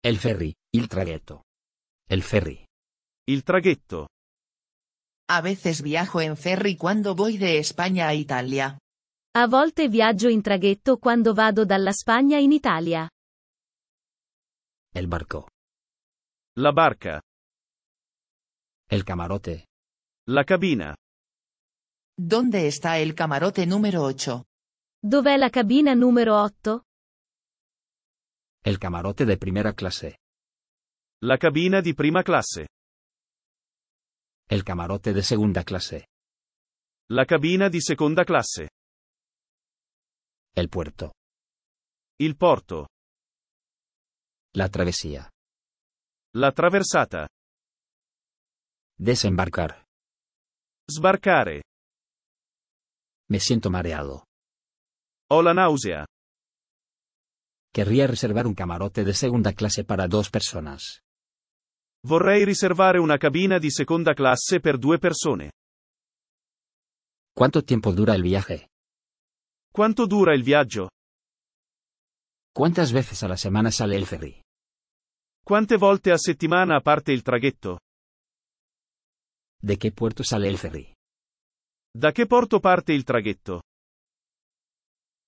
El ferry, il traghetto. El ferry. Il traghetto. A veces viajo en ferry cuando voy de España a Italia. A volte viaggio in traghetto quando vado dalla Spagna in Italia. El barco. La barca. El camarote. La cabina. ¿Dónde está el camarote número 8? Dov'è la cabina numero 8? El camarote de primera clase. La cabina di prima classe. El camarote de segunda clase. La cabina di seconda classe. El puerto. Il porto. La travesía. La traversata. Desembarcar. Sbarcare. Me siento mareado. Ho la nausea. Querría reservar un camarote de segunda clase para 2 personas. Vorrei riservare una cabina di seconda classe per 2 persone. ¿Cuánto tiempo dura el viaje? Quanto dura il viaggio? ¿Cuántas veces a la semana sale el ferry? Quante volte a settimana parte il traghetto? ¿De qué puerto sale el ferry? Da che porto parte il traghetto?